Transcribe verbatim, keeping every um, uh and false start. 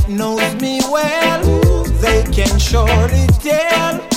that knows me well, they can surely tell